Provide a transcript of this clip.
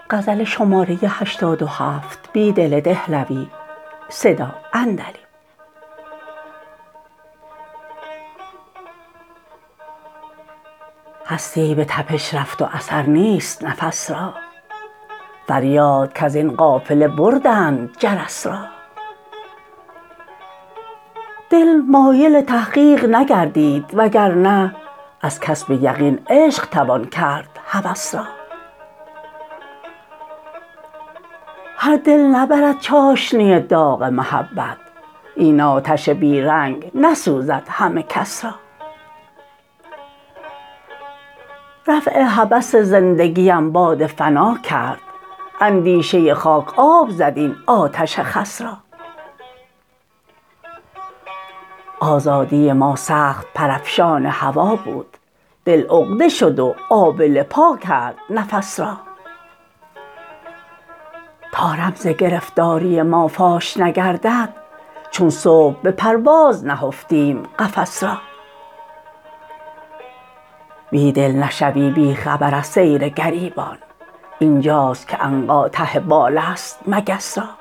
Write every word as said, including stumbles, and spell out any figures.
غزل شماره هشتاد و هفت بیدل دهلوی. صدا اندلی. هستی به تپش رفت و اثر نیست نفس را، فریاد کز این قافله بردند جرس را. دل مایل تحقیق نگردید وگرنه از کسب یقین عشق توان کرد هوس را. هر دل نبرد چاشنی داغ محبت، این آتش بیرنگ نسوزد همه کس را. رفع هوس زندگیم باد فنا کرد، اندیشه خاک آب زد این آتش خس را. آزادی ما سخت پرافشان هوا بود، دل عقده شد و آبله پا کرد نفس را. تا رمز گرفتاری ما فاش نگردد، چون صبح به پرواز نهفتیم قفس را. بیدل نشوی بی خبر از سیر گریبان، اینجاست که عنقا ته بال است مگس را.